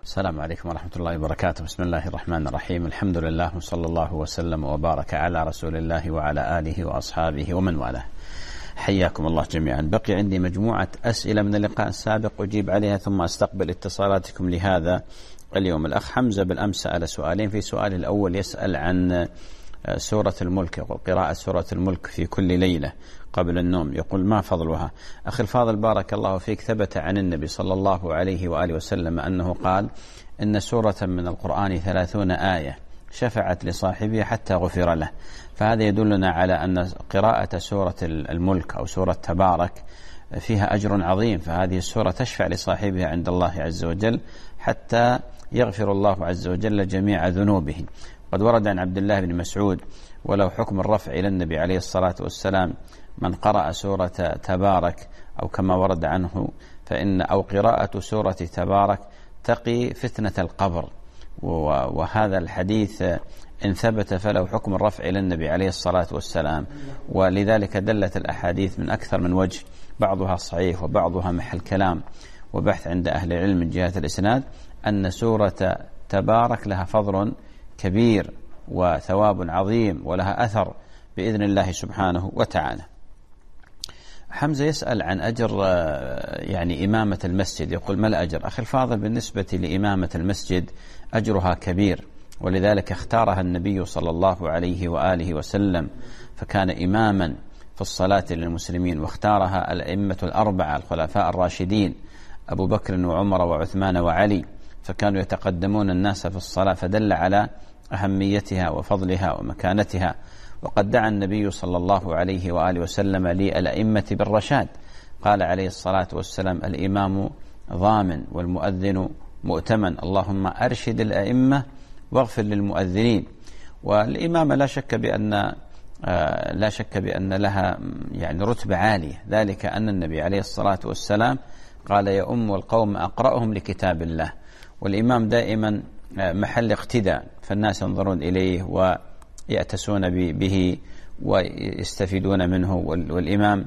السلام عليكم ورحمة الله وبركاته. بسم الله الرحمن الرحيم. الحمد لله وصلى الله وسلم وبارك على رسول الله وعلى آله وأصحابه ومن والاه. حياكم الله جميعا. بقي عندي مجموعة أسئلة من اللقاء السابق أجيب عليها ثم أستقبل اتصالاتكم لهذا اليوم. الأخ حمزة بالأمس سأل سؤالين. في سؤال الأول يسأل عن سورة الملك، يقول قراءة سورة الملك في كل ليلة قبل النوم، يقول ما فضلها؟ أخي الفاضل بارك الله فيك، ثبت عن النبي صلى الله عليه وآله وسلم أنه قال إن سورة من القرآن 30 آية شفعت لصاحبها حتى غفر له. فهذا يدلنا على أن قراءة سورة الملك أو سورة تبارك فيها أجر عظيم، فهذه السورة تشفع لصاحبها عند الله عز وجل حتى يغفر الله عز وجل جميع ذنوبه. قد ورد عن عبد الله بن مسعود ولو حكم الرفع إلى النبي عليه الصلاة والسلام من قرأ سورة تبارك أو كما ورد عنه فإن أو قراءة سورة تبارك تقي فتنة القبر، وهذا الحديث إن ثبت فله حكم الرفع إلى النبي عليه الصلاة والسلام. ولذلك دلت الأحاديث من أكثر من وجه، بعضها صحيح وبعضها محل كلام وبحث عند أهل العلم من جهة الإسناد، أن سورة تبارك لها فضل كبير وثواب عظيم ولها أثر بإذن الله سبحانه وتعالى. حمزة يسأل عن أجر يعني إمامة المسجد، يقول ما الأجر؟ أخي الفاضل، بالنسبة لإمامة المسجد أجرها كبير، ولذلك اختارها النبي صلى الله عليه وآله وسلم فكان إماما في الصلاة للمسلمين، واختارها الأئمة الأربعة الخلفاء الراشدين أبو بكر وعمر وعثمان وعلي، فكانوا يتقدمون الناس في الصلاة، فدل على أهميتها وفضلها ومكانتها. وقد دعا النبي صلى الله عليه وآله وسلم للأئمة بالرشاد، قال عليه الصلاة والسلام الإمام ضامن والمؤذن مؤتمن، اللهم أرشد الأئمة واغفر للمؤذنين. والإمامة لا شك بأن لها يعني رتبة عالية، ذلك أن النبي عليه الصلاة والسلام قال يؤم القوم أقرأهم لكتاب الله، والإمام دائما محل اقتداء، فالناس ينظرون إليه ويأتسون به ويستفيدون منه. والإمام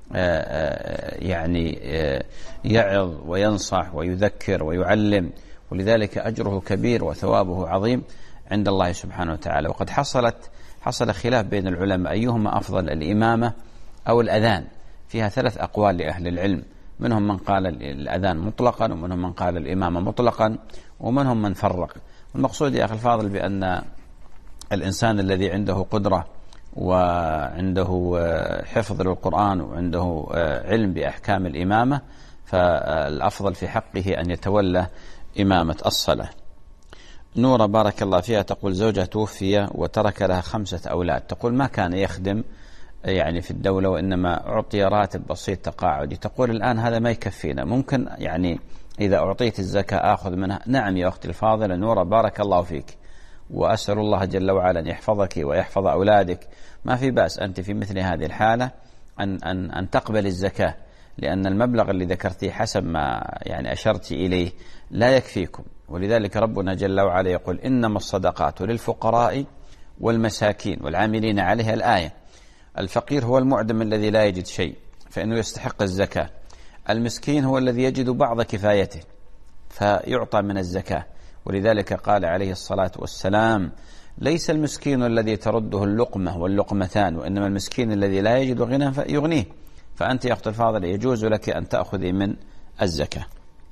يعني يعظ وينصح ويذكر ويعلم، ولذلك أجره كبير وثوابه عظيم عند الله سبحانه وتعالى. وقد حصل خلاف بين العلماء أيهما أفضل، الإمامة أو الأذان؟ فيها 3 أقوال لأهل العلم، منهم من قال الأذان مطلقا، ومنهم من قال الإمامة مطلقا، ومنهم من فرق. المقصود يا أخي الفاضل بأن الإنسان الذي عنده قدرة وعنده حفظ للقرآن وعنده علم بأحكام الإمامة فالأفضل في حقه أن يتولى إمامة الصلاة. نورة بارك الله فيها تقول زوجها توفي وترك لها 5 أولاد، تقول ما كان يخدم يعني في الدولة وإنما أعطي راتب بسيط تقاعدي، تقول الآن هذا ما يكفينا، ممكن يعني إذا أعطيت الزكاة آخذ منها؟ نعم يا أختي الفاضلة نورة بارك الله فيك، وأسأل الله جل وعلا أن يحفظك ويحفظ أولادك. ما في بأس أنت في مثل هذه الحالة أن تقبل الزكاة، لأن المبلغ اللي ذكرتيه حسب ما يعني أشرت إليه لا يكفيكم، ولذلك ربنا جل وعلا يقول إنما الصدقات للفقراء والمساكين والعاملين عليها الآية. الفقير هو المعدم الذي لا يجد شيء فإنه يستحق الزكاة، المسكين هو الذي يجد بعض كفايته فيعطى من الزكاة، ولذلك قال عليه الصلاة والسلام ليس المسكين الذي ترده اللقمة واللقمتان، وإنما المسكين الذي لا يجد غنى فيغنيه. فأنت يا أخت الفاضل يجوز لك أن تأخذي من الزكاة.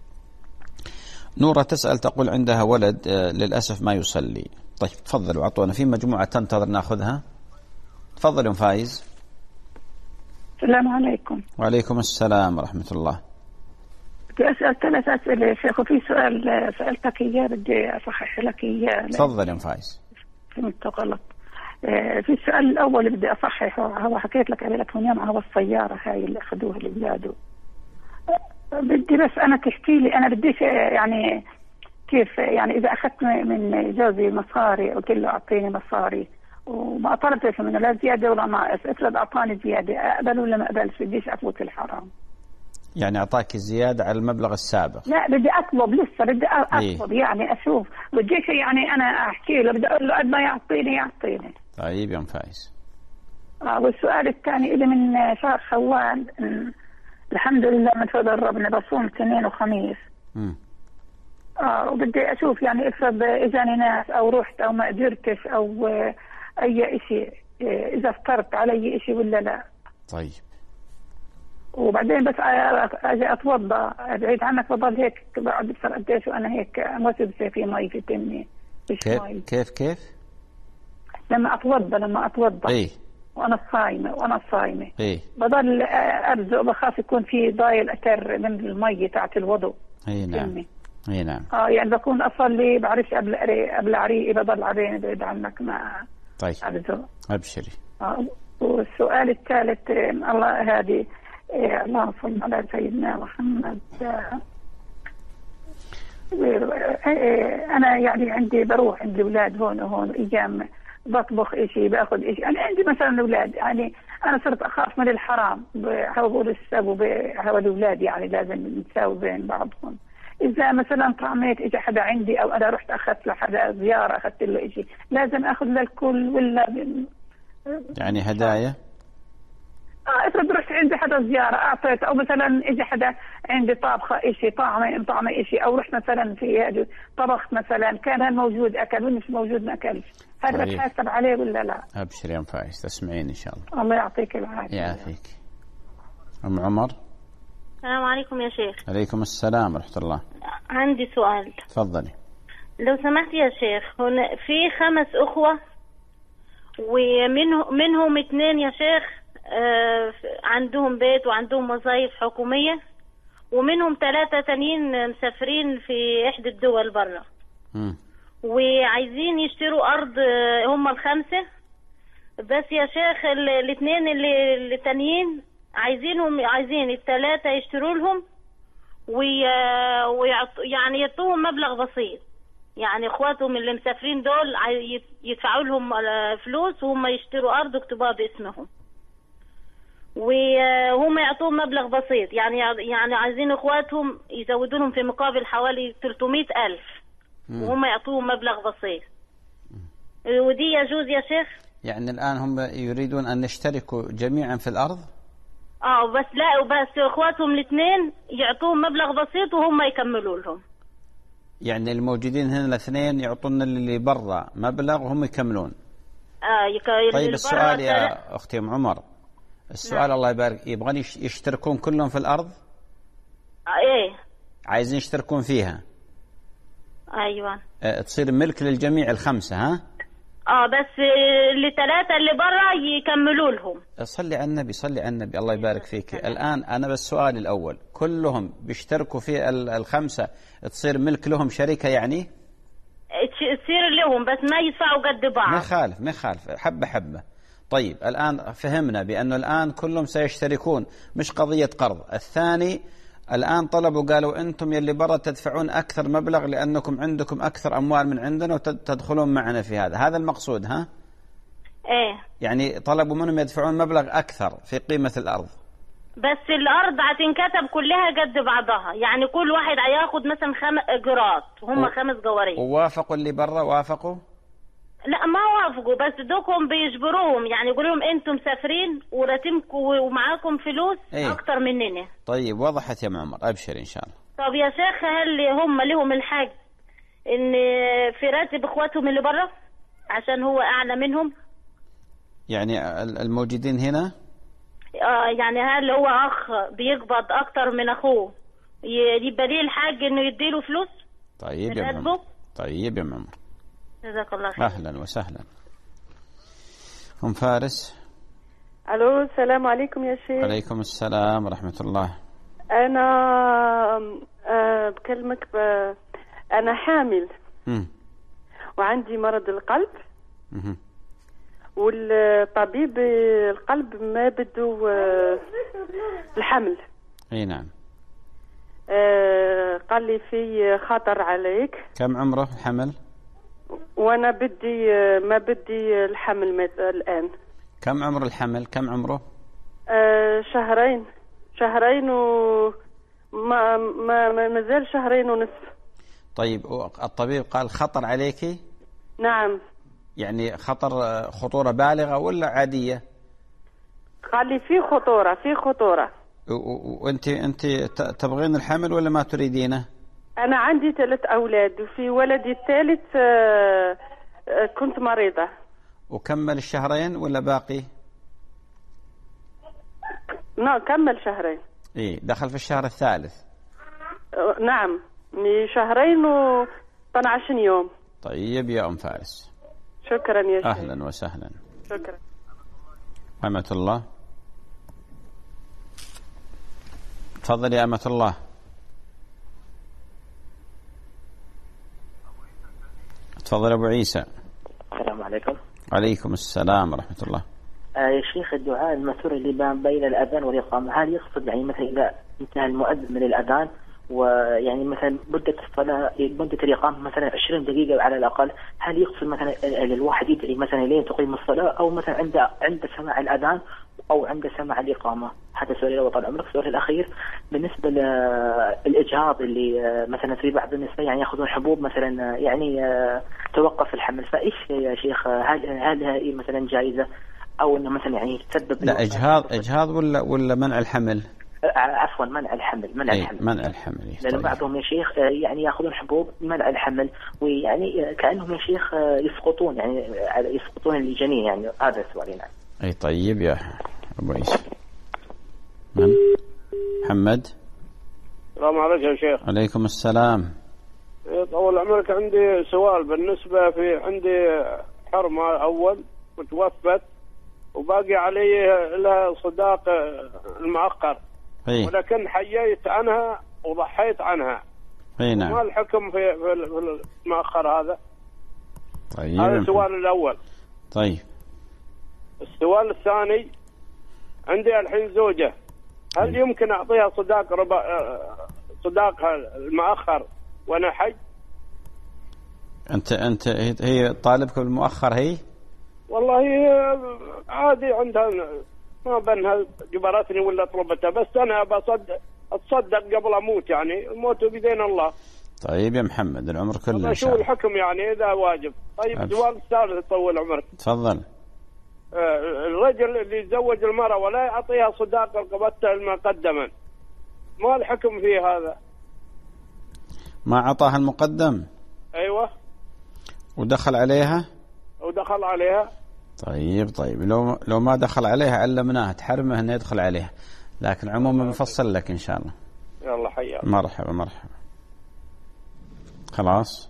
نورة تسأل تقول عندها ولد للأسف ما يصلي. طيب تفضلوا أعطونا، في مجموعة تنتظر نأخذها. تفضل يا فايز. السلام عليكم. وعليكم السلام ورحمة الله. بدي أسأل 3 أسئلة يا شيخ، وفي سؤال سألتك إياه بدي أصحح لك إياه. تفضل يا فايز. فهمت غلط. في السؤال الأول اللي بدي أصححه، هو حكيت لك عليه لك من يوم، هو السيارة هاي اللي أخذوها لأولاده. بدي بس أنا تحكي لي، أنا بديش يعني كيف يعني إذا أخذت من جوزي مصاري قلت له أعطيني مصاري وما طلبت منه لا زيادة ولا ناقص، افرض أعطاني زيادة أقبل ولا ما أقبلش؟ بديش أفوت الحرام. يعني أعطاك زيادة على المبلغ السابق؟ لا بدي أطلب، لسه بدي أطلب. يعني أشوف بديش يعني أنا أحكي له، بدي أقول له قد ما يعطيني. طيب يا فايز. والسؤال الثاني اللي من شهر شوال الحمد لله من فضل ربنا بصوم 2 وخميس. وبدي اشوف يعني افرض اجاني ناس او رحت او ما قدرتش او اي شيء، اذا افترضت علي شيء ولا لا. طيب. وبعدين بس اجي اتوضا بعيد عنك بضل هيك بقعد بصير قديش وانا هيك موسوسه في مي في تمي. كيف لما اتوضا ايه وانا صايمه ايه بضل ارزق، بخاف يكون في ضايل اثر من المي تاعت الوضوء. اي نعم اي نعم. يعني بكون اصلي بعرفش قبل عريقي بضل عبين بعيد عنك ما. طيب ارزق. ابشري. والسؤال الثالث الله هذه اللهم صل على سيدنا محمد. انا يعني عندي بروح عند الاولاد هون وهون ايام بطبخ شيء باخذ شيء. انا عندي مثلا اولاد يعني انا صرت اخاف من الحرام، بقول السبب هو الاولاد يعني لازم نساوي بين بعضهم. اذا مثلا طعميت اجى حدا عندي او انا رحت اخذت لحدا زياره اخذت له شيء لازم اخذ للكل ولا يعني هدايا؟ افرض رحت عندي حدا زياره اعطيت، او مثلا اجى حدا عندي طابخه شيء طعمه شيء، او رحت مثلا في طبخ مثلا كان موجود اكل ومش موجود ما اكلش، هذا بتحاسب عليه ولا لا؟ ابشر يا ام فايز تسمعين ان شاء الله. الله يعطيك العافيه. يعافيك. ام عمر. السلام عليكم يا شيخ. عليكم السلام ورحمه الله. عندي سؤال. تفضلي. لو سمحت يا شيخ، هنا في 5 أخوة ومنهم 2 يا شيخ عندهم بيت وعندهم وظائف حكومية، ومنهم 3 تانيين مسافرين في إحدى الدول برا وعايزين يشتروا أرض هم ال5. بس يا شيخ 2 اللي تانيين عايزين ال3 يشتروا لهم يعني يعطوهم مبلغ بسيط، يعني اخواتهم اللي مسافرين دول يدفعوا لهم فلوس وهم يشتروا ارض ويكتبوها باسمهم، وهم يعطوهم مبلغ بسيط، يعني عايزين اخواتهم يزودوا لهم في مقابل حوالي 300,000 وهم يعطوهم مبلغ بسيط. ودي يجوز يا شيخ؟ يعني الان هم يريدون ان نشتركوا جميعا في الارض؟ بس لا، بس اخواتهم 2 يعطوهم مبلغ بسيط وهم يكملوا لهم. يعني الموجودين هنا 2 يعطون اللي برا مبلغ وهم يكملون. طيب السؤال يا اختي ام عمر، السؤال الله يبارك، يبغون يشتركون كلهم في الارض؟ ايه عايزين يشتركون فيها. ايوه. تصير ملك للجميع ال5 ها؟ بس ال3 اللي برا يكملوا لهم. صلي على النبي صلي على النبي الله يبارك فيك. الآن أنا بس سؤالي الأول، كلهم بيشتركوا في ال5 تصير ملك لهم شركة يعني؟ تصير لهم بس ما يدفعوا قد بعض. ما يخالف حبة حبة. طيب الآن فهمنا بأنه الآن كلهم سيشتركون، مش قضية قرض. الثاني الآن طلبوا قالوا أنتم يلي برا تدفعون أكثر مبلغ لأنكم عندكم أكثر أموال من عندنا وتدخلون معنا في هذا المقصود ها؟ إيه. يعني طلبوا منهم يدفعون مبلغ أكثر في قيمة الأرض. بس الأرض هتنكتب كلها قد بعضها، يعني كل واحد هياخد مثلا 5 قراط، هم 5 قوارير. ووافقوا اللي برا وافقوا؟ لا ما وافقوا، بس دوكم بيجبروهم، يعني يقولوا لهم انتم مسافرين وراتبكم ومعاكم فلوس اكتر مننا. طيب وضحت يا معمر، ابشر ان شاء الله. طب يا شيخ، هل هم لهم الحق ان في راتب اخواتهم اللي برا عشان هو اعلى منهم؟ يعني الموجودين هنا يعني هل هو اخ بيقبض اكتر من اخوه يبقى ليه الحق انه يديله فلوس؟ طيب يا معمر. طيب يا معمر، جزاك الله خير. أهلا وسهلا. أم فارس. ألو السلام عليكم يا شيخ. عليكم السلام ورحمة الله. أنا بكلمك أنا حامل وعندي مرض القلب والطبيب القلب ما بده الحمل. أي نعم. قال لي في خطر عليك. كم عمره الحمل؟ وانا ما بدي الحمل الان. كم عمر الحمل؟ كم عمره؟ شهرين ما زال 2.5 شهر. طيب الطبيب قال خطر عليكي؟ نعم. يعني خطورة بالغة ولا عادية؟ قال لي في خطورة. وانت تبغين الحمل ولا ما تريدينه؟ أنا عندي 3 أولاد، وفي ولدي الثالث كنت مريضة. وكمل الشهرين ولا باقي؟ نعم كمل شهرين. إيه دخل في الشهر الثالث. نعم من شهرين و12 يوم. طيب يا أم فارس. شكرا يا شيخ. أهلا وسهلا. شكرا. أمة الله. تفضل يا أمة الله. تفضل أبو عيسى. السلام عليكم. عليكم السلام ورحمة الله. يا شيخ، الدعاء المأثور اللي بين الأذان والإقامة، هل يقصد يعني مثلا إذا انتهى المؤذن من الأذان ويعني مثلا مدة الصلاة مدة الإقامة مثلا 20 دقيقة على الأقل، هل يقصد مثلا الواحد يدعي مثلا لين تقيم الصلاة، أو مثلا عند سماع الأذان أو عند سماع الإقامة؟ هذا سؤالي لو طال عمرك. السؤال الأخير بالنسبة للإجهاض اللي مثلا في بعض النساء يعني يأخذون حبوب مثلا يعني توقف الحمل، فإيش يا شيخ، هل هي مثلا جائزة أو إنه مثلا يعني تسبب؟ لا إجهاض ولا منع الحمل؟ عفوا منع الحمل. منع الحمل. لأن بعضهم يا شيخ يعني يأخذون حبوب منع الحمل، ويعني كأنهم يا شيخ يسقطون الجنين، يعني هذا سؤالي. نعم. أي طيب يا أبو عيسى. محمد. السلام عليكم يا شيخ. عليكم السلام. طول عمرك، عندي سؤال بالنسبة عندي حرمة أول وتوفت وباقي علي لها صداق المؤخر، ولكن حييت عنها وضحيت عنها. نعم. ما الحكم في المؤخر هذا؟ طيب. هذا السؤال الأول. طيب. السؤال الثاني، عندي الحين زوجة، هل يمكن أعطيها صداق المؤخر وأنا حي؟ أنت هي طالبك بالمؤخر هي؟ والله عادي، عندها ما بنها جبرتني ولا طلبتها، بس أنا أتصدق قبل أموت، يعني الموت بيدين الله. طيب يا محمد، العمر كله إن شاء الله. شو الحكم يعني إذا واجب؟ طيب السؤال الثالث طول عمرك. تفضل. الرجل اللي يتزوج المرأة ولا يعطيها صداق رقبتها المقدما، ما الحكم فيه هذا؟ ما عطاها المقدم؟ أيوة. ودخل عليها؟ طيب لو ما دخل عليها علمناها تحرمه أن يدخل عليها، لكن عموما بنفصل لك إن شاء الله. يلا حياك. مرحبا. خلاص.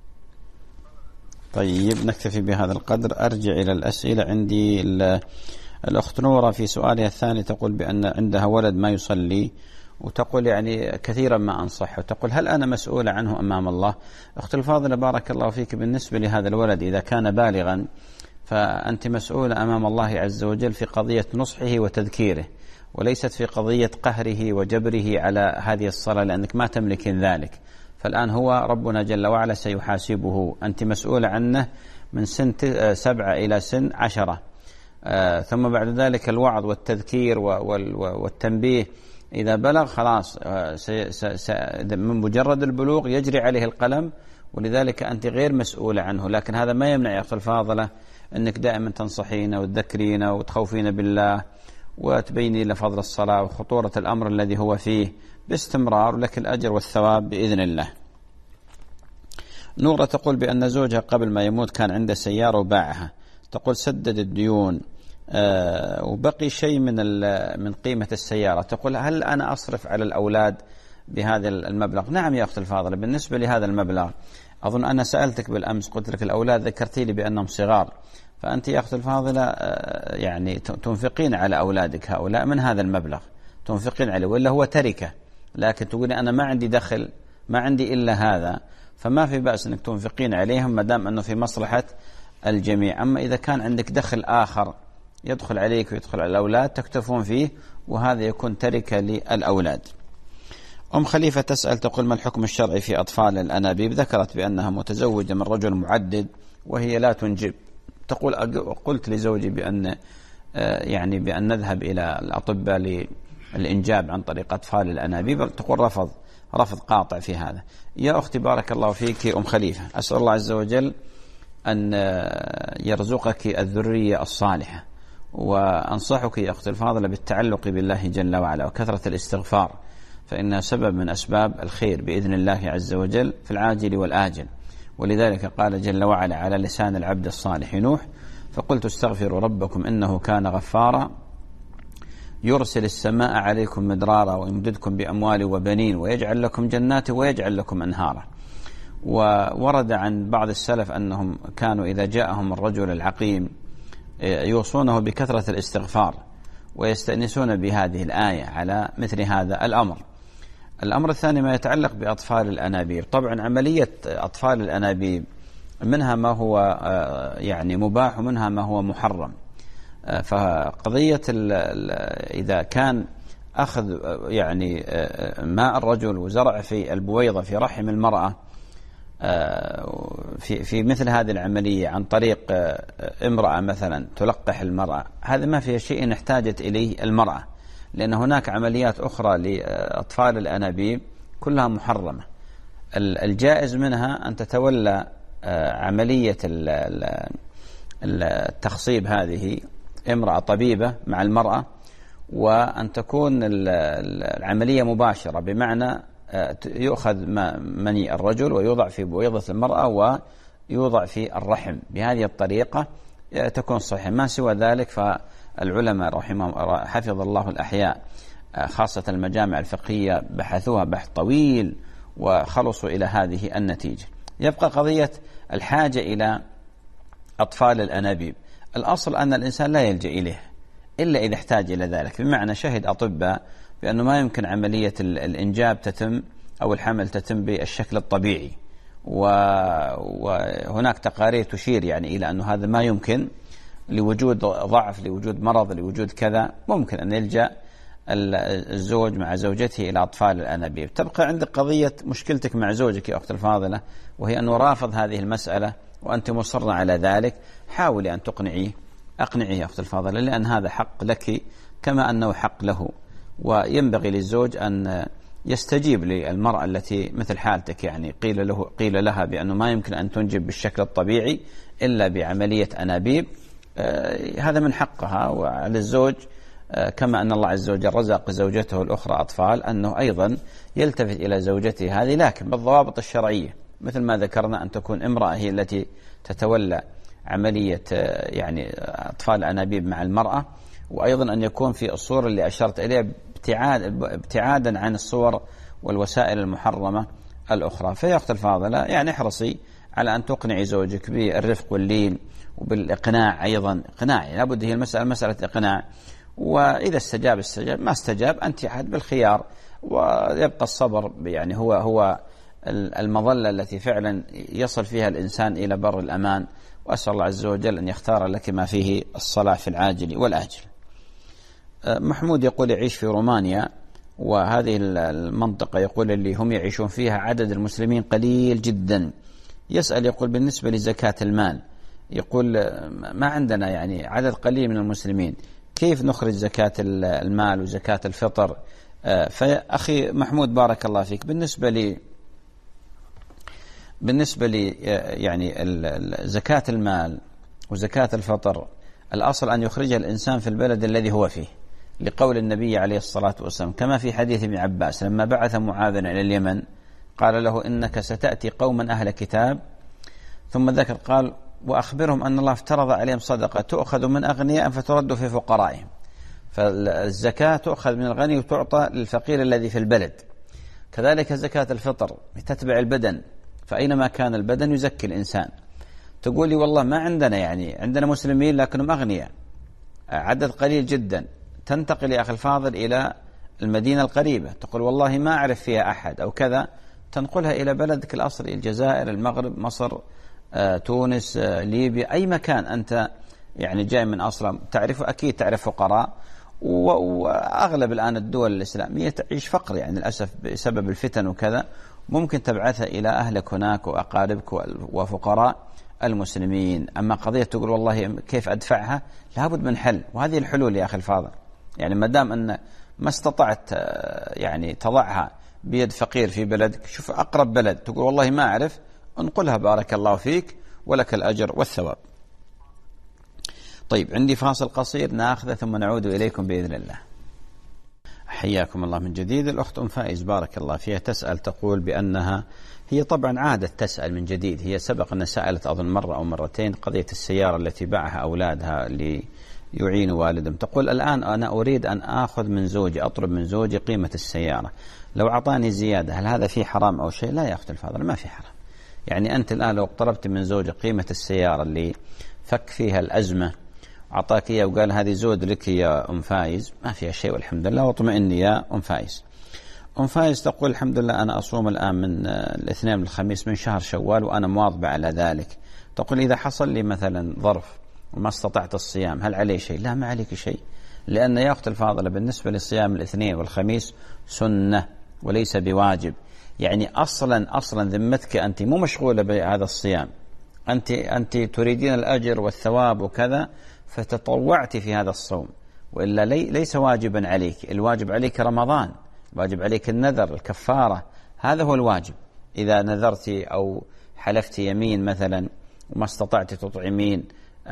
طيب نكتفي بهذا القدر. أرجع إلى الأسئلة. عندي الأخت نورة في سؤالها الثاني تقول بأن عندها ولد ما يصلي، وتقول يعني كثيرا ما أنصح، وتقول هل أنا مسؤولة عنه أمام الله؟ أخت الفاضلة بارك الله فيك، بالنسبة لهذا الولد إذا كان بالغا فأنت مسؤولة أمام الله عز وجل في قضية نصحه وتذكيره، وليست في قضية قهره وجبره على هذه الصلاة، لأنك ما تملكين ذلك. فالآن هو ربنا جل وعلا سيحاسبه، أنت مسؤولة عنه من سن 7 إلى سن 10، ثم بعد ذلك الوعظ والتذكير والتنبيه. إذا بلغ خلاص من مجرد البلوغ يجري عليه القلم، ولذلك أنت غير مسؤولة عنه. لكن هذا ما يمنع يا أخت الفاضلة أنك دائما تنصحين وتذكرين وتخوفين بالله وتبيني لفضل الصلاة وخطورة الأمر الذي هو فيه باستمرار، لك الأجر والثواب بإذن الله. نورة تقول بأن زوجها قبل ما يموت كان عنده سيارة وباعها، تقول سدد الديون وبقي شيء من قيمة السيارة. تقول هل أنا أصرف على الأولاد بهذا المبلغ؟ نعم يا أخت الفاضلة، بالنسبة لهذا المبلغ أظن أنا سألتك بالأمس، قلت لك الأولاد ذكرتي لي بأنهم صغار، فأنت يا أخت الفاضلة يعني تنفقين على أولادك هؤلاء من هذا المبلغ، تنفقين عليه، ولا هو تركة، لكن تقولي أنا ما عندي دخل، ما عندي إلا هذا، فما في بأس أنك تنفقين عليهم ما دام أنه في مصلحة الجميع. أما إذا كان عندك دخل آخر يدخل عليك ويدخل على الأولاد تكتفون فيه، وهذا يكون تركة للأولاد. أم خليفة تسأل تقول ما الحكم الشرعي في أطفال الأنابيب؟ ذكرت بأنها متزوجة من رجل معدد وهي لا تنجب. تقول قلت لزوجي بأن نذهب إلى الأطباء للإنجاب عن طريق أطفال الأنابيب، تقول رفض قاطع في هذا. يا أختي بارك الله فيك أم خليفة، أسأل الله عز وجل أن يرزقك الذرية الصالحة، وأنصحك يا أختي الفاضلة بالتعلق بالله جل وعلا وكثرة الاستغفار، فإنها سبب من أسباب الخير بإذن الله عز وجل في العاجل والآجل. ولذلك قال جل وعلا على لسان العبد الصالح نوح: فقلت استغفروا ربكم إنه كان غفارا يرسل السماء عليكم مدرارا ويمددكم بأموال وبنين ويجعل لكم جنات ويجعل لكم أنهارا. وورد عن بعض السلف أنهم كانوا إذا جاءهم الرجل العقيم يوصونه بكثرة الاستغفار ويستأنسون بهذه الآية على مثل هذا الأمر. الأمر الثاني ما يتعلق بأطفال الأنابيب. طبعا عملية أطفال الأنابيب منها ما هو يعني مباح ومنها ما هو محرم. فقضية إذا كان أخذ يعني ماء الرجل وزرع في البويضة في رحم المرأة في مثل هذه العملية عن طريق امرأة مثلا تلقح المرأة، هذا ما فيه شيء احتاجت إليه المرأة، لأن هناك عمليات أخرى لأطفال الأنابيب كلها محرمة. الجائز منها أن تتولى عملية التخصيب هذه امرأة طبيبة مع المرأة، وأن تكون العملية مباشرة، بمعنى يؤخذ مني الرجل ويوضع في بويضة المرأة ويوضع في الرحم. بهذه الطريقة تكون صحيحة. ما سوى ذلك فالعلماء حفظ الله الأحياء خاصة المجامع الفقهية بحثوها بحث طويل وخلصوا إلى هذه النتيجة. يبقى قضية الحاجة إلى أطفال الأنابيب. الأصل أن الإنسان لا يلجأ إليه إلا إذا احتاج إلى ذلك، بمعنى شهد أطباء بأنه ما يمكن عملية الإنجاب تتم أو الحمل تتم بالشكل الطبيعي، وهناك تقارير تشير يعني إلى أنه هذا ما يمكن لوجود ضعف، لوجود مرض، لوجود كذا، ممكن أن يلجأ الزوج مع زوجته إلى أطفال الأنابيب. تبقى عندك قضية مشكلتك مع زوجك يا أخت الفاضلة، وهي أنه رافض هذه المسألة وأنت مصرة على ذلك. حاولي أن أقنعيه يا أخت الفاضلة، لأن هذا حق لك كما أنه حق له، وينبغي للزوج أن يستجيب للمرأة التي مثل حالتك، يعني قيل لها بأنه ما يمكن أن تنجب بالشكل الطبيعي إلا بعملية أنابيب. هذا من حقها. وعلى الزوج كما أن الله عز وجل رزق زوجته الأخرى أطفال، أنه أيضا يلتفت إلى زوجته هذه، لكن بالضوابط الشرعية، مثل ما ذكرنا أن تكون امرأة هي التي تتولى عملية يعني أطفال الأنابيب مع المرأة، وأيضا أن يكون في الصورة اللي أشرت إليها ابتعادا عن الصور والوسائل المحرمة الأخرى. فيا أخت الفاضلة يعني احرصي على أن تقنعي زوجك بالرفق واللين وبالإقناع. أيضا إقناع لابد، هي مسألة إقناع، وإذا استجاب، ما استجاب أنت أحد بالخيار، ويبقى الصبر يعني هو المظلة التي فعلا يصل فيها الإنسان إلى بر الأمان. وأسأل الله عز وجل أن يختار لك ما فيه الصلاح في العاجل والآجل. محمود يقول يعيش في رومانيا، وهذه المنطقة يقول اللي هم يعيشون فيها عدد المسلمين قليل جدا. يسأل يقول بالنسبة لزكاة المال، يقول ما عندنا يعني عدد قليل من المسلمين، كيف نخرج زكاة المال وزكاة الفطر؟ فأخي محمود بارك الله فيك، بالنسبة لي يعني زكاة المال وزكاة الفطر الأصل أن يخرجها الإنسان في البلد الذي هو فيه، لقول النبي عليه الصلاة والسلام كما في حديث ابن عباس لما بعث معاذا إلى اليمن قال له إنك ستأتي قوما أهل كتاب، ثم ذكر قال وأخبرهم أن الله افترض عليهم صدقة تؤخذ من أغنياء فترد في فقرائهم. فالزكاة تؤخذ من الغني وتعطى للفقير الذي في البلد. كذلك زكاة الفطر تتبع البدن، فأينما كان البدن يزكي الإنسان. تقول لي والله ما عندنا، يعني عندنا مسلمين لكنهم أغنياء عدد قليل جدا. تنتقل يا أخي الفاضل إلى المدينة القريبة، تقول والله ما أعرف فيها أحد أو كذا، تنقلها إلى بلدك الأصلي، الجزائر، المغرب، مصر، تونس، ليبيا، أي مكان أنت يعني جاي من أصلا تعرف، أكيد تعرف فقراء، وأغلب الآن الدول الإسلامية تعيش فقر يعني للأسف بسبب الفتن وكذا. ممكن تبعثها إلى أهلك هناك وأقاربك وفقراء المسلمين. أما قضية تقول والله كيف أدفعها، لابد من حل، وهذه الحلول يا أخي الفاضل. يعني ما دام أن ما استطعت يعني تضعها بيد فقير في بلدك، شوف أقرب بلد تقول والله ما أعرف، انقلها بارك الله فيك ولك الأجر والثواب. طيب عندي فاصل قصير ناخذه ثم نعود إليكم بإذن الله. حياكم الله من جديد. الأخت أم فائز بارك الله فيها تسأل، تقول بأنها هي طبعا عادة تسأل من جديد، هي سبق أن سألت أظن مرة أو مرتين قضية السيارة التي باعها أولادها ليعين والدهم. تقول الآن أنا أريد أن أخذ من زوجي، أطلب من زوجي قيمة السيارة، لو أعطاني زيادة هل هذا فيه حرام أو شيء؟ لا يا أخت الفاضلة، ما في حرام. يعني أنت الآن لو اقتربت من زوجك قيمة السيارة اللي فك فيها الأزمة أعطاك إياه وقال هذه زود لك يا أم فايز، ما فيها شيء والحمد لله، واطمئني يا أم فايز. أم فايز تقول الحمد لله أنا أصوم الآن من الاثنين والخميس من شهر شوال وأنا مواظبة على ذلك. تقول إذا حصل لي مثلا ظرف وما استطعت الصيام هل علي شيء؟ لا، ما عليك شيء، لأن يا أخت الفاضلة بالنسبة للصيام الاثنين والخميس سنة وليس بواجب. يعني أصلا ذمتك أنت مو مشغولة بهذا الصيام، أنت تريدين الأجر والثواب وكذا فتطوعت في هذا الصوم، وإلا ليس واجبا عليك. الواجب عليك رمضان، واجب عليك النذر الكفارة، هذا هو الواجب. إذا نذرت أو حلفت يمين مثلا وما استطعت تطعمين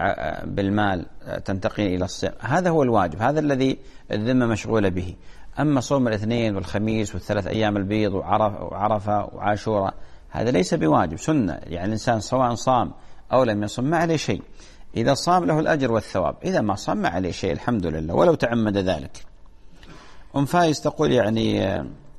بالمال تنتقل إلى الصيام، هذا هو الواجب، هذا الذي الذمة مشغولة به. أما صوم الاثنين والخميس والثلاث أيام البيض وعرفة وعاشوراء هذا ليس بواجب، سنة. يعني الإنسان سواء صام أو لم يصم ما عليه شيء، إذا صام له الأجر والثواب، إذا ما صام ما عليه شيء الحمد لله ولو تعمد ذلك. أم فايز تقول يعني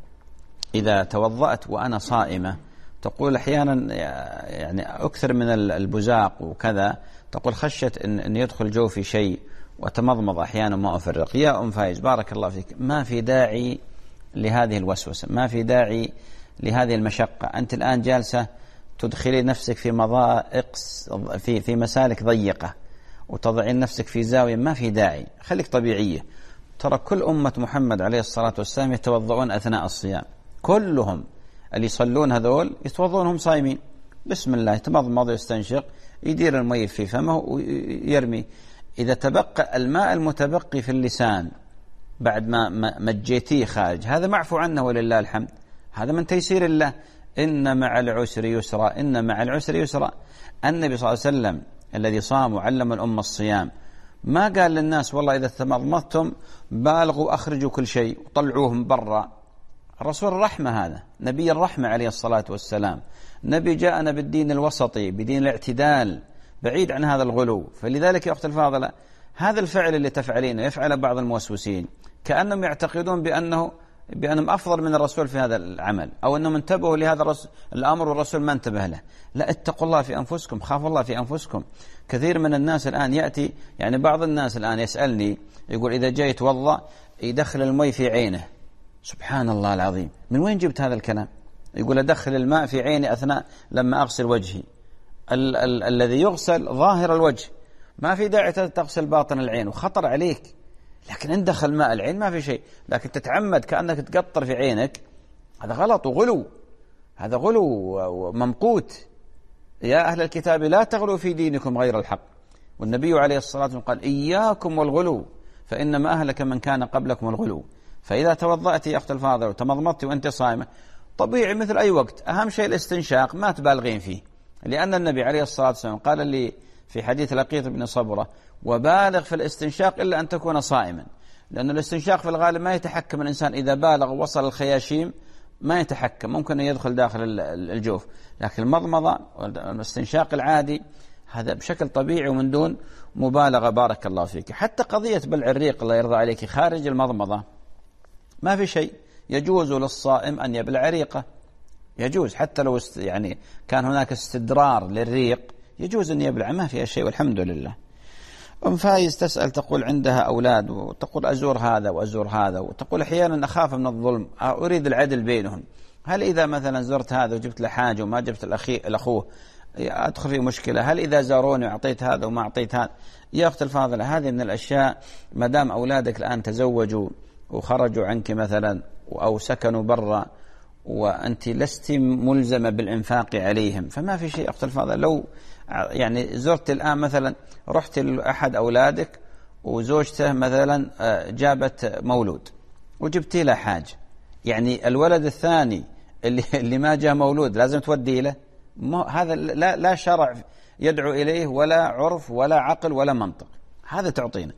إذا توضأت وأنا صائمة، تقول أحيانا يعني أكثر من البزاق وكذا، تقول خشيت أن يدخل جوفي شيء وتمضمض أحيانا ما أفرق. يا أم فايز بارك الله فيك، ما في داعي لهذه الوسوسة، ما في داعي لهذه المشقة. أنت الآن جالسة تدخلي نفسك في مضائق في مسالك ضيقة وتضعين نفسك في زاوية، ما في داعي، خليك طبيعية. ترى كل أمة محمد عليه الصلاة والسلام يتوضؤون أثناء الصيام، كلهم اللي يصلون هذول يتوضؤون هم صايمين، بسم الله يتمضمض يستنشق يدير المي في فمه ويرمي. إذا تبقى الماء المتبقي في اللسان بعد ما مجيتيه خارج، هذا معفو عنه ولله الحمد، هذا من تيسير الله. إن مع العسر يسرا، إن مع العسر يسرا. النبي صلى الله عليه وسلم الذي صام وعلم الأمة الصيام ما قال للناس والله إذا تمضمضتم بالغوا أخرجوا كل شيء وطلعوهم برا. الرسول الرحمة، هذا نبي الرحمة عليه الصلاة والسلام، نبي جاءنا بالدين الوسطي بدين الاعتدال بعيد عن هذا الغلو. فلذلك يا أخت الفاضلة هذا الفعل اللي تفعلينه يفعل بعض الموسوسين كأنهم يعتقدون بأنهم أفضل من الرسول في هذا العمل، أو أنهم انتبهوا لهذا الأمر والرسول ما انتبه له. لا، اتقوا الله في أنفسكم، خافوا الله في أنفسكم. كثير من الناس الآن يأتي، يعني بعض الناس الآن يسألني يقول إذا جاي يتوضأ يدخل المي في عينه. سبحان الله العظيم، من وين جبت هذا الكلام؟ يقول أدخل الماء في عيني أثناء لما أغسل وجهي. الذي يغسل ظاهر الوجه، ما في داعي تغسل باطن العين وخطر عليك. لكن إن دخل ماء العين ما في شيء، لكن تتعمد كأنك تقطر في عينك، هذا غلط وغلو، هذا غلو وممقوت. يا أهل الكتاب لا تغلوا في دينكم غير الحق. والنبي عليه الصلاة والسلام قال إياكم والغلو فإنما أهلك من كان قبلكم الغلو. فإذا توضأت يا أخت الفاضل وتمضمضت وأنت صائمة طبيعي مثل أي وقت، أهم شيء الاستنشاق ما تبالغين فيه، لأن النبي عليه الصلاة والسلام قال لي في حديث لقيط بن صبرة وبالغ في الاستنشاق إلا أن تكون صائما، لأن الاستنشاق في الغالب ما يتحكم الإنسان، إذا بالغ ووصل الخياشيم ما يتحكم، ممكن يدخل داخل الجوف. لكن المضمضة والاستنشاق العادي هذا بشكل طبيعي ومن دون مبالغة. بارك الله فيك. حتى قضية بلع الريق الله يرضى عليك خارج المضمضة ما في شيء، يجوز للصائم أن يبلع ريقه، يجوز حتى لو يعني كان هناك استدرار للريق يجوز أن يبلع، ما فيها شيء والحمد لله. أم فايز تسأل تقول عندها أولاد وتقول أزور هذا وأزور هذا، وتقول أحيانا أخاف من الظلم، أريد العدل بينهم. هل إذا مثلا زرت هذا وجبت له حاجة وما جبت الأخوه أدخل في مشكلة؟ هل إذا زاروني وأعطيت هذا وما أعطيت هذا؟ يا أخت الفاضلة هذه من الأشياء، ما دام أولادك الآن تزوجوا وخرجوا عنك مثلا أو سكنوا برا وأنت لست ملزمة بالإنفاق عليهم فما في شيء. أخت الفاضلة لو يعني زرت الآن مثلا رحت لأحد أولادك وزوجته مثلا جابت مولود وجبتي له حاجة، يعني الولد الثاني اللي ما جاء مولود لازم تودي له؟ هذا لا شرع يدعو إليه ولا عرف ولا عقل ولا منطق، هذا تعطينا.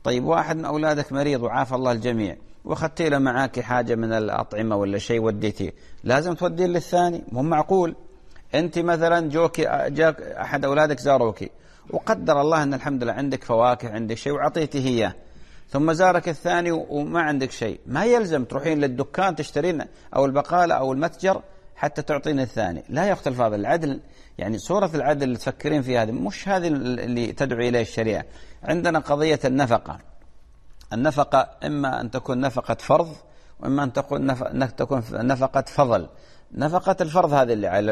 طيب واحد من أولادك مريض وعافى الله الجميع، واخذتي له معاك حاجة من الأطعمة ولا شيء وديتيه، لازم توديه للثاني؟ مو معقول. أنت مثلا جاك أحد أولادك زاروك، وقدر الله أن الحمد لله عندك فواكه، عندك شيء وعطيته إياه، ثم زارك الثاني وما عندك شيء، ما يلزم تروحين للدكان تشترين أو البقالة أو المتجر حتى تعطين الثاني. لا يختلف هذا العدل. يعني صورة العدل اللي تفكرين فيها هذه مش هذه اللي تدعو إليه الشريعة. عندنا قضية النفقة. النفقة إما أن تكون نفقة فرض، وإما أن تكون نفقة فضل. نفقة الفرض هذه اللي على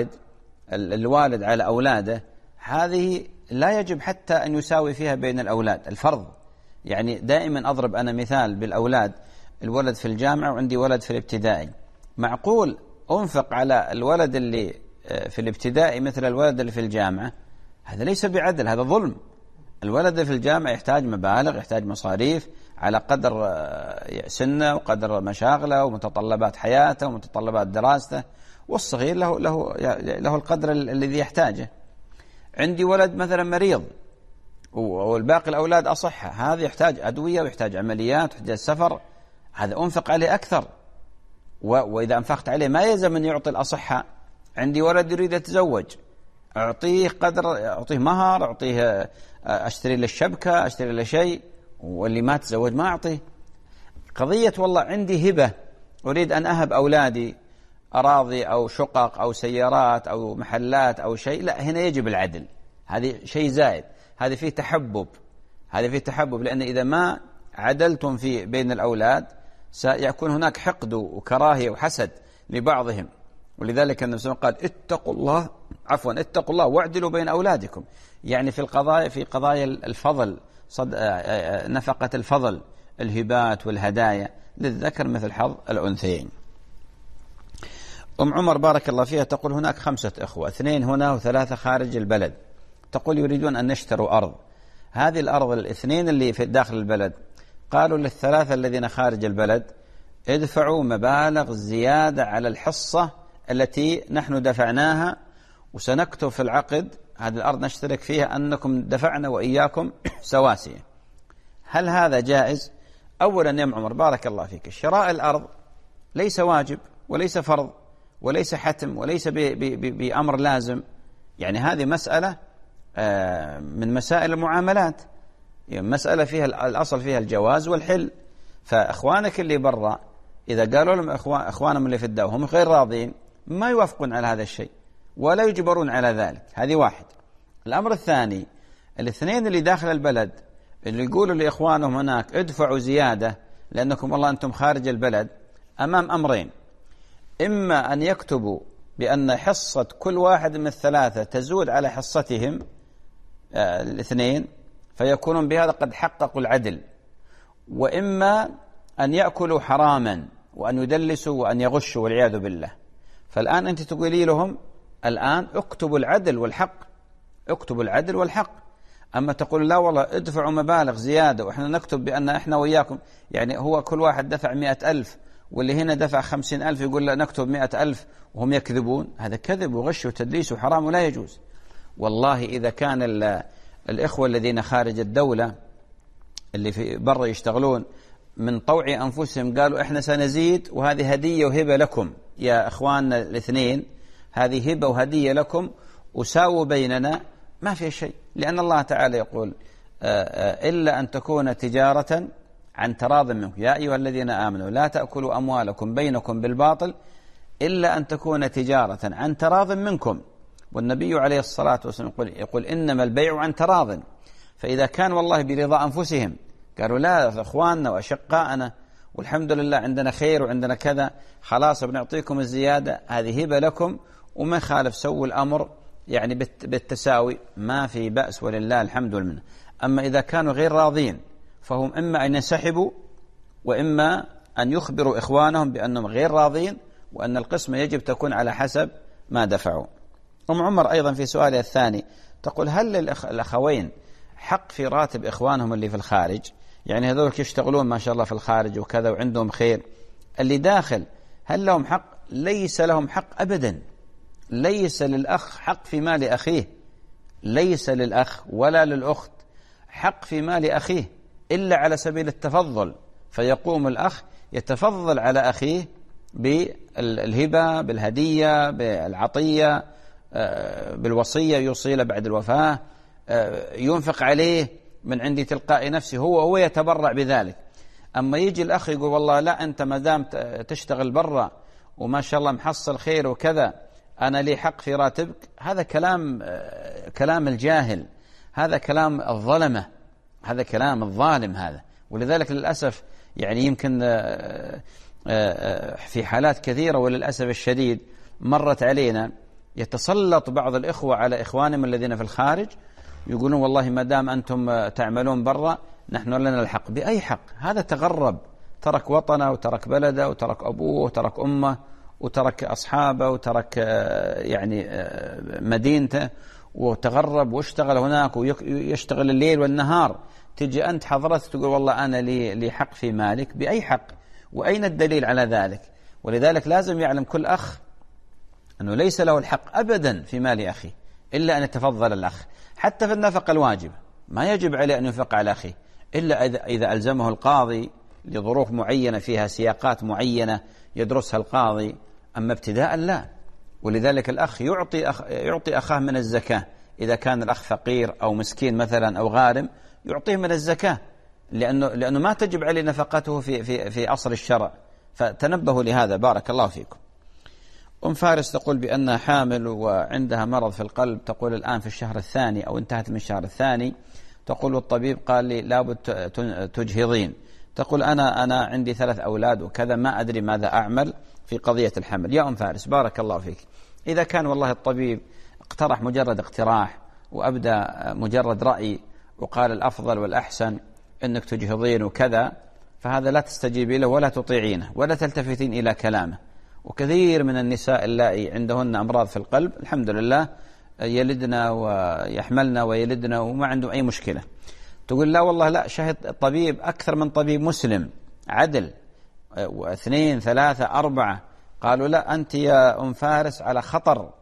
الوالد على أولاده، هذه لا يجب حتى أن يساوي فيها بين الأولاد. الفرض يعني دائما أضرب أنا مثال بالأولاد، الولد في الجامعة وعندي ولد في الابتدائي، معقول أنفق على الولد اللي في الابتدائي مثل الولد اللي في الجامعة؟ هذا ليس بعدل، هذا ظلم. الولد اللي في الجامعة يحتاج مبالغ، يحتاج مصاريف على قدر سنه وقدر مشاغله ومتطلبات حياته ومتطلبات دراسته، والصغير له القدر الذي يحتاجه. عندي ولد مثلا مريض والباقي الأولاد أصحة، هذا يحتاج أدوية ويحتاج عمليات ويحتاج سفر، هذا أنفق عليه أكثر. وإذا أنفقت عليه ما يلزم أن يعطي الأصحة. عندي ولد يريد يتزوج، أعطيه مهر، أعطيه أشتري له الشبكة، أشتري له شيء، واللي ما تزوج ما أعطيه. قضية والله عندي هبة أريد أن أهب أولادي أراضي أو شقق أو سيارات أو محلات أو شيء، لا، هنا يجب العدل. هذه شيء زائد، هذا فيه تحبب، لأن إذا ما عدلتم في بين الأولاد سيكون هناك حقد وكراهية وحسد لبعضهم. ولذلك النبي صلى الله عليه وسلم قال اتقوا الله واعدلوا بين أولادكم. يعني في قضايا الفضل، نفقة الفضل، الهبات والهدايا، للذكر مثل حظ الأنثيين. أم عمر بارك الله فيها تقول هناك 5 إخوة، 2 هنا و3 خارج البلد، تقول يريدون أن نشتروا أرض. هذه الأرض 2 اللي في داخل البلد قالوا لل3 الذين خارج البلد ادفعوا مبالغ زيادة على الحصة التي نحن دفعناها، وسنكتب في العقد هذه الأرض نشترك فيها أنكم دفعنا وإياكم سواسية. هل هذا جائز؟ أولا يا عمر بارك الله فيك، شراء الأرض ليس واجب وليس فرض وليس حتم وليس بأمر لازم. يعني هذه مسألة من مسائل المعاملات، يعني مسألة فيها الأصل فيها الجواز والحل. فأخوانك اللي برا إذا قالوا لهم أخوانهم اللي في الدولة هم غير راضين، ما يوافقون على هذا الشيء ولا يجبرون على ذلك. هذه واحد. الأمر الثاني، 2 اللي داخل البلد اللي يقولوا لإخوانهم هناك ادفعوا زيادة لأنكم والله أنتم خارج البلد، أمام أمرين: إما أن يكتبوا بأن حصة كل واحد من ال3 تزود على حصتهم 2 فيكونون بهذا قد حققوا العدل، وإما أن يأكلوا حراما وأن يدلسوا وأن يغشوا والعياذ بالله. فالآن أنت تقولي لهم الآن اكتبوا العدل والحق، أما تقول لا والله ادفعوا مبالغ زيادة وإحنا نكتب بأن إحنا وإياكم، يعني هو كل واحد دفع 100,000 واللي هنا دفع 50,000 يقول لا نكتب 100,000 وهم يكذبون. هذا كذب وغش وتدليس وحرام ولا يجوز. والله إذا كان الإخوة الذين خارج الدولة اللي في برا يشتغلون من طوع أنفسهم قالوا إحنا سنزيد وهذه هدية وهبة لكم يا إخواننا 2، هذه هبة وهدية لكم وساووا بيننا، ما في شيء. لأن الله تعالى يقول إلا أن تكون تجارة عن تراض منكم يا أيها الذين آمنوا لا تأكلوا أموالكم بينكم بالباطل إلا أن تكون تجارة عن تراض منكم. والنبي عليه الصلاة والسلام يقول إنما البيع عن تراض. فإذا كان والله برضا أنفسهم قالوا لا أخواننا وأشقائنا والحمد لله عندنا خير وعندنا كذا، خلاص بنعطيكم الزيادة، هذه هبة لكم وما خالف، سووا الأمر يعني بالتساوي، ما في بأس ولله الحمد والمنة. أما إذا كانوا غير راضين فهم إما أن ينسحبوا وإما أن يخبروا إخوانهم بأنهم غير راضين وأن القسمة يجب تكون على حسب ما دفعوا. أم عمر أيضا في سؤالها الثاني تقول هل للأخوين حق في راتب إخوانهم اللي في الخارج؟ يعني هذول يشتغلون ما شاء الله في الخارج وكذا وعندهم خير، اللي داخل هل لهم حق؟ ليس لهم حق أبدا. ليس للأخ حق في مال أخيه، ليس للأخ ولا للأخت حق في مال أخيه. إلا على سبيل التفضل، فيقوم الأخ يتفضل على أخيه بالهبة، بالهدية، بالعطية، بالوصية يوصيله بعد الوفاة، ينفق عليه من عند تلقاء نفسه، هو يتبرع بذلك. أما يجي الأخ يقول والله لا، أنت ما دام تشتغل برا وما شاء الله محصل خير وكذا، أنا لي حق في راتبك، هذا كلام الجاهل، هذا كلام الظلمة، هذا كلام الظالم هذا. ولذلك للأسف يعني يمكن في حالات كثيرة وللأسف الشديد مرت علينا، يتسلط بعض الإخوة على إخوانهم الذين في الخارج، يقولون والله ما دام أنتم تعملون برا نحن لنا الحق. بأي حق؟ هذا تغرب، ترك وطنه وترك بلده وترك أبوه وترك أمه وترك أصحابه وترك يعني مدينته وتغرب واشتغل هناك ويشتغل الليل والنهار. تجي أنت حضرت تقول والله أنا لي حق في مالك. بأي حق؟ وأين الدليل على ذلك؟ ولذلك لازم يعلم كل أخ أنه ليس له الحق أبدا في مال أخيه إلا أن يتفضل الأخ. حتى في النفقة الواجبة ما يجب عليه أن ينفق على أخيه إلا إذا ألزمه القاضي لظروف معينة فيها سياقات معينة يدرسها القاضي، أما ابتداء لا. ولذلك الأخ يعطي أخاه من الزكاة إذا كان الأخ فقير أو مسكين مثلا أو غارم، يعطيه من الزكاة، لأنه ما تجب عليه نفقته في أصل الشرع. فتنبهوا لهذا. بارك الله فيكم. أم فارس تقول بأنها حامل وعندها مرض في القلب، تقول الآن في الشهر الثاني أو انتهت من الشهر الثاني، تقول الطبيب قال لي لابد تجهضين. تقول أنا عندي 3 أولاد وكذا، ما أدري ماذا أعمل في قضية الحمل. يا أم فارس بارك الله فيك، إذا كان والله الطبيب اقترح مجرد اقتراح وأبدأ مجرد رأي وقال الأفضل والأحسن أنك تجهضين وكذا، فهذا لا تستجيبي له ولا تطيعينه ولا تلتفتين إلى كلامه. وكثير من النساء اللائي عندهن أمراض في القلب الحمد لله يلدنا ويحملنا ويلدنا وما عندهم أي مشكلة. تقول لا والله لا، شهد طبيب أكثر من طبيب مسلم عدل 2 3 4 قالوا لا، أنت يا أم فارس على خطر،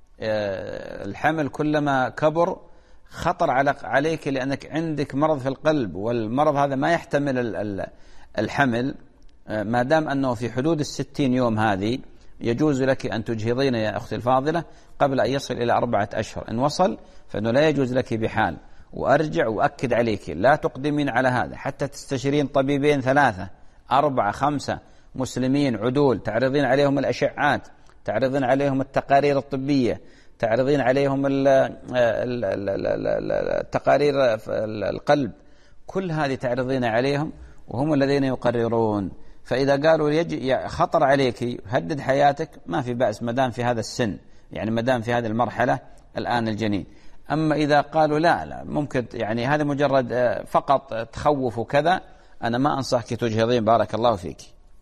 الحمل كلما كبر خطر عليك لأنك عندك مرض في القلب، والمرض هذا ما يحتمل الحمل. ما دام أنه في حدود 60 يوم هذه يجوز لك أن تجهضين يا أختي الفاضلة قبل أن يصل إلى 4 أشهر. إن وصل فإنه لا يجوز لك بحال. وأرجع وأكد عليك لا تقدمين على هذا حتى تستشيرين طبيبين 3 4 5 مسلمين عدول، تعرضين عليهم الأشعات، تعرضين عليهم التقارير الطبية، تعرضين عليهم التقارير القلب، كل هذه تعرضين عليهم وهم الذين يقررون. فإذا قالوا خطر عليك هدد حياتك ما في بأس ما دام في هذا السن، يعني ما دام في هذه المرحلة الآن الجنين. أما إذا قالوا لا ممكن يعني هذا مجرد فقط تخوف وكذا، أنا ما أنصحك تجهضين. بارك الله فيك.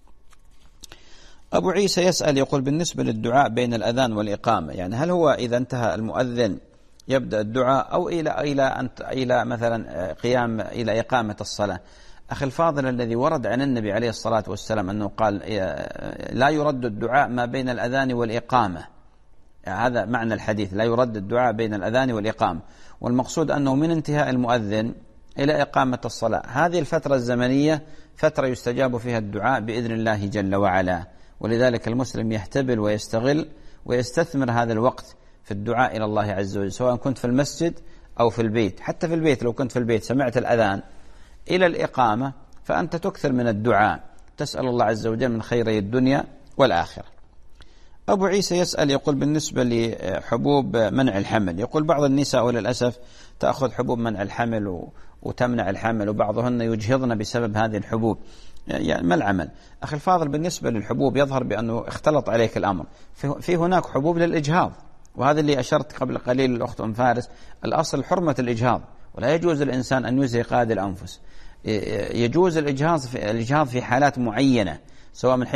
أبو عيسى يسأل يقول بالنسبة للدعاء بين الأذان والإقامة، يعني هل هو إذا انتهى المؤذن يبدأ الدعاء أو إلى مثلا إلى إقامة الصلاة؟ أخي الفاضل، الذي ورد عن النبي عليه الصلاة والسلام أنه قال لا يرد الدعاء ما بين الأذان والإقامة، هذا معنى الحديث، لا يرد الدعاء بين الأذان والإقامة. والمقصود أنه من انتهاء المؤذن إلى إقامة الصلاة هذه الفترة الزمنية فترة يستجاب فيها الدعاء بإذن الله جل وعلا. ولذلك المسلم يحتبل ويستغل ويستثمر هذا الوقت في الدعاء إلى الله عز وجل، سواء كنت في المسجد أو في البيت. حتى في البيت لو كنت في البيت سمعت الأذان إلى الإقامة فأنت تكثر من الدعاء، تسأل الله عز وجل من خيري الدنيا والآخرة. أبو عيسى يسأل يقول بالنسبة لحبوب منع الحمل، يقول بعض النساء وللأسف تأخذ حبوب منع الحمل وتمنع الحمل، وبعضهن يجهضن بسبب هذه الحبوب، يعني ما العمل؟ أخي الفاضل، بالنسبة للحبوب يظهر بأنه اختلط عليك الأمر. في هناك حبوب للإجهاض، وهذا اللي أشرت قبل قليل الأخت أم فارس، الأصل حرمة الإجهاض، ولا يجوز الإنسان أن يزهق هذه الأنفس. يجوز الإجهاض في حالات معينة، سواء من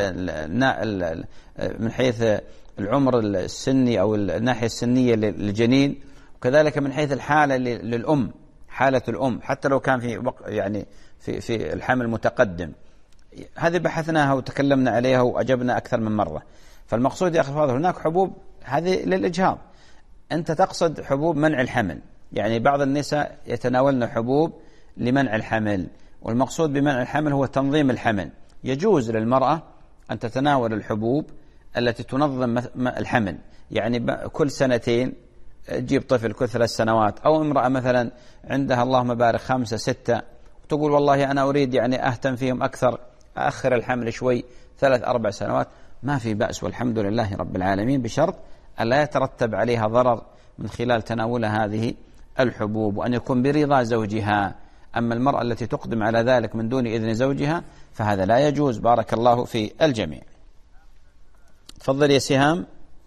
حيث العمر السني أو الناحية السنية للجنين، وكذلك من حيث الحالة للأم، حالة الأم حتى لو كان في الحمل متقدم. هذه بحثناها وتكلمنا عليها وأجبنا أكثر من مرة. فالمقصود يا أخي الفاضل هناك حبوب هذه للإجهاض، أنت تقصد حبوب منع الحمل، يعني بعض النساء يتناولن حبوب لمنع الحمل، والمقصود بمنع الحمل هو تنظيم الحمل. يجوز للمرأة أن تتناول الحبوب التي تنظم الحمل، يعني كل سنتين تجيب طفل، كل 3 سنوات، أو امرأة مثلا عندها اللهم بارك 5 6 وتقول والله أنا أريد يعني أهتم فيهم أكثر، أأخر الحمل شوي 3 4 سنوات، ما في بأس والحمد لله رب العالمين، بشرط أن لا يترتب عليها ضرر من خلال تناول هذه الحبوب، وأن يكون برضا زوجها. أما المرأة التي تقدم على ذلك من دون إذن زوجها فهذا لا يجوز. بارك الله في الجميع. تفضل يا سهام.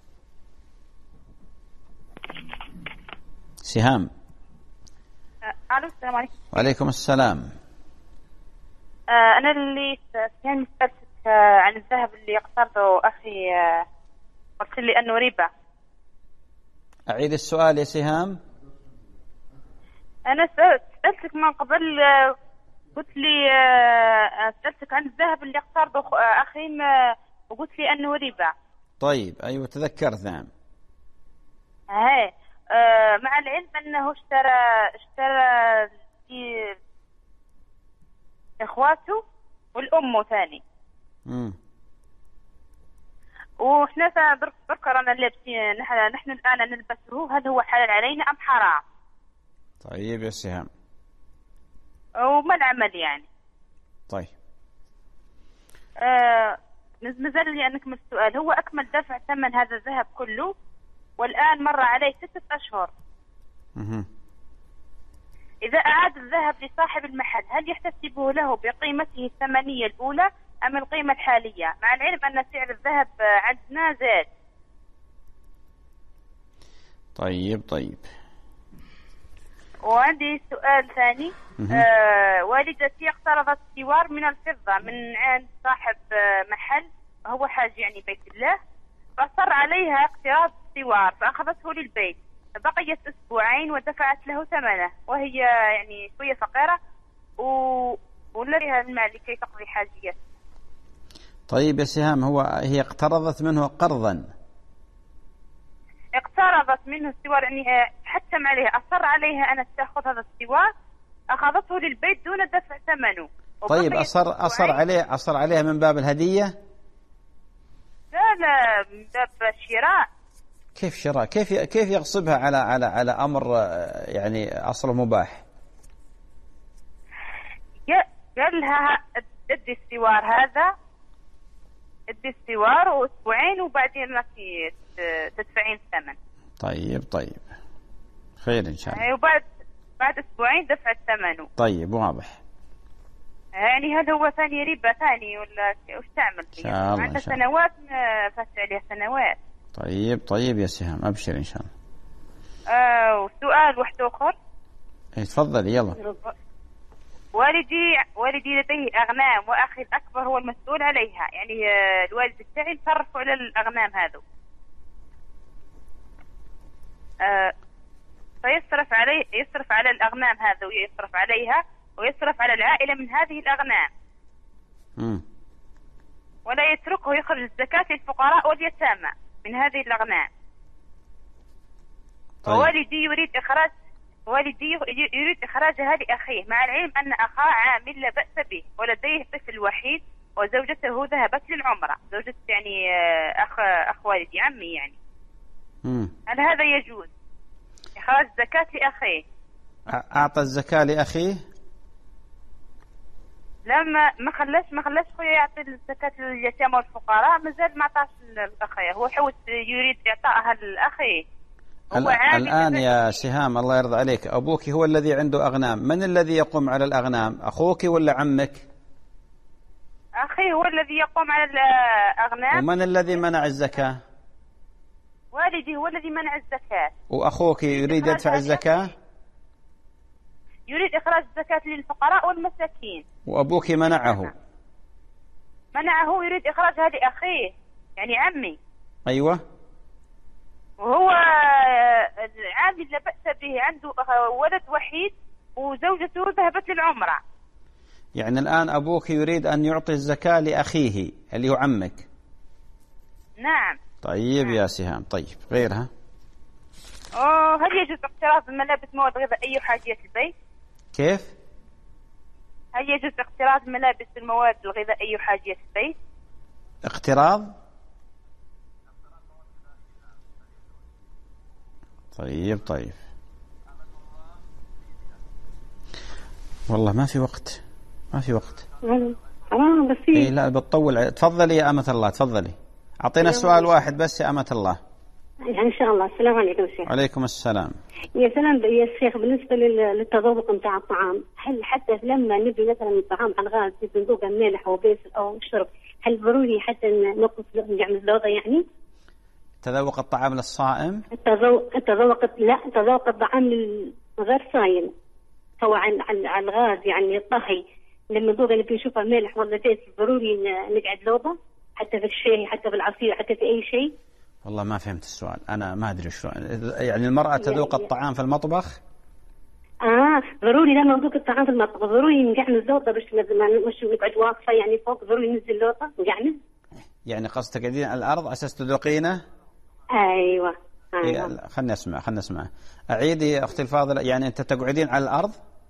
سهام. الو السلام عليكم. وعليكم السلام. انا اللي يعني سألتك عن الذهب اللي اقترضه اخي، قلت لي انه ربا. اعيد السؤال يا سهام. انا سألتك من قبل، قلت لي سألتك عن الذهب اللي اقترضه اخي وقلت لي انه ربا. طيب ايوه تذكرت. نعم. هاي مع العلم انه اشترى اخواته والام ثاني. واحنا بركرنا لابسين، نحن الان نلبسه، هل هو حلال علينا ام حرام؟ طيب يا سهام. وما العمل يعني؟ طيب. مازال لي انك من السؤال، هو اكمل دفع ثمن هذا الذهب كله والآن مر عليه 6 أشهر. إذا أعاد الذهب لصاحب المحل هل يحتسبه له بقيمته الثمنية الأولى أم القيمة الحالية، مع العلم أن سعر الذهب عندنا زاد؟ طيب. وعندي سؤال ثاني. والدتي اقترضت سوار من الفضة من عند صاحب محل، هو حاج يعني بيت الله، فأصر عليها اقتراض سوار فأخذته للبيت، بقيت 2 أسبوع ودفعت له ثمنه، وهي يعني شوية فقيرة ولديها المال لكي تقضي حاجيات. طيب يا سهام، هي اقترضت منه قرضا؟ اقترضت منه السوار، يعني حتم عليها، أصر عليها أن تأخذ هذا السوار، أخذته للبيت دون دفع ثمنه. طيب أصر عليها من باب الهدية؟ لا من باب الشراء. كيف شراء؟ كيف يغصبها على أمر يعني أصله مباح؟ قال لها ادي السوار هذا، ادي السوار وأسبوعين وبعدين راح تدفعين الثمن. طيب خير إن شاء الله. وبعد 2 أسبوع دفعت ثمنه. طيب واضح. يعني هل هو ثاني ربا ثاني ولا وش تعمل فيه؟ عندها سنوات فات عليها سنوات. طيب يا سهام، أبشر إن شاء الله. وسؤال واحد آخر. تفضلي يلا. والدي لديه أغنام وأخي الأكبر هو المسؤول عليها، يعني الوالد بتاعي يصرف على الأغنام هذو، يصرف على الأغنام هذا ويصرف عليها ويصرف على العائلة من هذه الأغنام. ولا يتركه يخرج الزكاة للفقراء واليتامى من هذه الأغنام. طيب. والدي يريد إخراجها لأخيه، مع العلم أن أخاه عامل لا بأس به ولديه طفل وحيد وزوجته ذهبت للعمرة، زوجة يعني أخ والدي عمي يعني. هل هذا يجوز إخراج الزكاة لأخيه؟ أعطى الزكاة لأخيه؟ لما ما خلاش خويا يعطي الزكاة لليتامى والفقراء، مازال ما عطاش لأخيه، هو حوس يريد إعطائها لأخيه. الآن يا سهام الله يرضى عليك، أبوك هو الذي عنده أغنام، من الذي يقوم على الأغنام، أخوك ولا عمك؟ أخي هو الذي يقوم على الأغنام. ومن الذي منع الزكاة؟ والدي هو الذي منع الزكاة. وأخوك يريد يدفع الزكاة؟ يريد إخراج الزكاة للفقراء والمساكين. وأبوك منعه يريد إخراجها لأخيه يعني عمي. أيوة. وهو عامل لا بأس به، عنده ولد وحيد وزوجته ذهبت للعمرة. يعني الآن أبوك يريد أن يعطي الزكاة لأخيه اللي هو عمك. نعم. طيب يا سهام. طيب غيرها؟ هل يجوز اقتراض الملابس مواد غذائية وحاجيات البيت؟ كيف؟ هل يجوز اقتراض ملابس المواد الغذائية وحاجيات البيت؟ اقتراض؟ طيب والله ما في وقت. بس إيه لا بتطول. تفضلي يا أمة الله، تفضلي. أعطينا سؤال واحد بس يا أمة الله. إن شاء الله. السلام عليكم يا شيخ. وعليكم السلام. يا سلام يا شيخ، بالنسبة للتذوق نتاع الطعام، هل حتى لما نبي مثلا الطعام على الغاز نذوقه مالح أو بيس أو شرب، هل ضروري حتى نقص نعمل ذوقه يعني؟ تذوق الطعام للصائم؟ تذوق الطعام غير صايم، سواء على الغاز يعني الطهي، لما نذوقه نبي نشوفه مالح ولا بيس، ضروري نقعد ذوقه حتى في الشاي، حتى في العصير، حتى في أي شيء؟ والله ما فهمت السؤال، أنا ما أدري شو يعني. المرأة تذوق الطعام في المطبخ؟ ضروري لما نذوق الطعام في المطبخ ضروري نقعد ذوقه، باش مش نقعد واقفة يعني فوق، ضروري ننزل ذوقه ونقعد. يعني قصدك تقعدين على الأرض أساس تذوقينه؟ أيوة. خلنا نسمع. أعيدي أختي الفاضلة، يعني أنت تقعدين على الأرض؟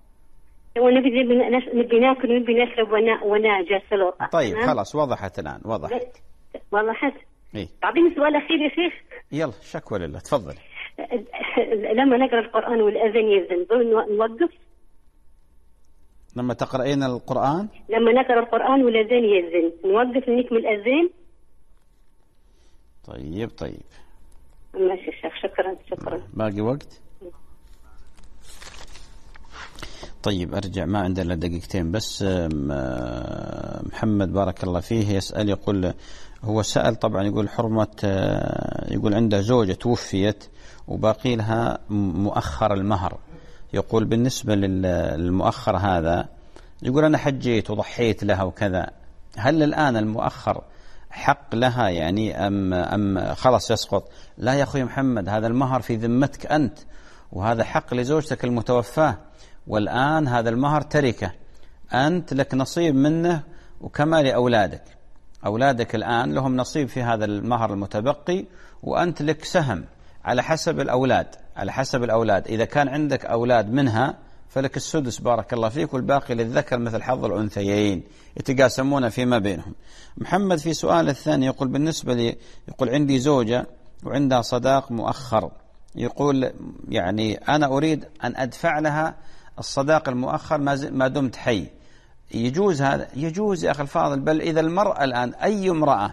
نبي ناكل ونبي نشرب وانا جالسة ذوقه. طيب خلاص وضحت الآن، وضحت. إيه؟ تعطيني سؤال أخير يا شيخ. يلا شكوى لله، تفضل. لما نقرأ القرآن والأذان يأذن نوقف؟ لما تقرأين القرآن؟ لما نقرأ القرآن والأذان يأذن نوقف نكمل الأذان؟ طيب ماشي شيخ، شكرا. باقي وقت؟ طيب أرجع، ما عندنا دقيقتين بس. محمد بارك الله فيه يسأل، يقول هو سأل طبعا، يقول حرمة، يقول عنده زوجة توفيت وباقي لها مؤخر المهر. يقول بالنسبة للمؤخر هذا، يقول أنا حجيت وضحيت لها وكذا، هل الآن المؤخر حق لها يعني أم خلاص يسقط؟ لا يا أخوي محمد، هذا المهر في ذمتك أنت، وهذا حق لزوجتك المتوفاة، والآن هذا المهر تركة، أنت لك نصيب منه وكما لأولادك. أولادك الآن لهم نصيب في هذا المهر المتبقي، وأنت لك سهم على حسب الأولاد. إذا كان عندك أولاد منها فلك السدس بارك الله فيك، والباقي للذكر مثل حظ الأنثيين، يتقاسمون فيما بينهم. محمد في سؤال الثاني يقول بالنسبة لي، يقول عندي زوجة وعندها صداق مؤخر، يقول يعني أنا أريد أن أدفع لها الصداق المؤخر ما دمت حي، يجوز هذا؟ يجوز يا أخي الفاضل. بل إذا المرأة الآن أي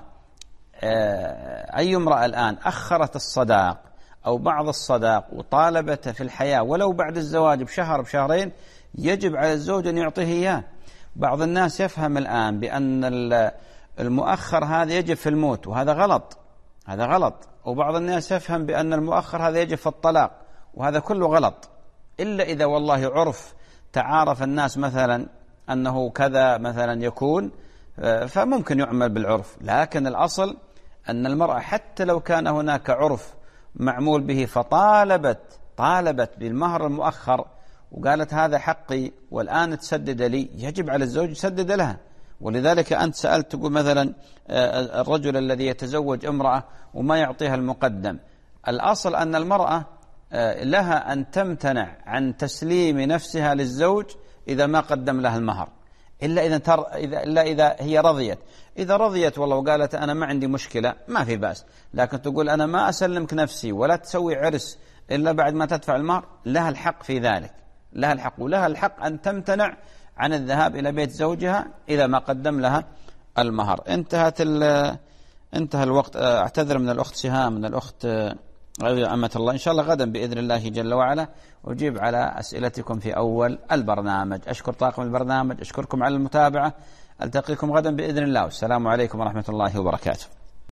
امرأة الآن أخرت الصداق أو بعض الصداق وطالبته في الحياة ولو بعد الزواج بشهر بشهرين، يجب على الزوج أن يعطيه إياه. بعض الناس يفهم الآن بأن المؤخر هذا يجب في الموت، وهذا غلط. وبعض الناس يفهم بأن المؤخر هذا يجب في الطلاق، وهذا كله غلط، إلا إذا والله عرف تعارف الناس مثلا أنه كذا مثلا يكون، فممكن يعمل بالعرف. لكن الأصل أن المرأة حتى لو كان هناك عرف معمول به طالبت بالمهر المؤخر وقالت هذا حقي والآن تسدد لي، يجب على الزوج يسدد لها. ولذلك أنت سألت تقول مثلا الرجل الذي يتزوج امرأة وما يعطيها المقدم، الأصل أن المرأة لها أن تمتنع عن تسليم نفسها للزوج إذا ما قدم لها المهر، إلا إذا هي رضيت. إذا رضيت والله وقالت أنا ما عندي مشكلة ما في بأس، لكن تقول أنا ما أسلمك نفسي ولا تسوي عرس إلا بعد ما تدفع المهر، لها الحق في ذلك، ولها الحق أن تمتنع عن الذهاب إلى بيت زوجها إذا ما قدم لها المهر. انتهى الوقت. أعتذر من الأخت سهام، من الأخت أمة الله. إن شاء الله غدا بإذن الله جل وعلا أجيب على أسئلتكم في أول البرنامج. أشكر طاقم البرنامج، أشكركم على المتابعة، ألتقيكم غدا بإذن الله، والسلام عليكم ورحمة الله وبركاته.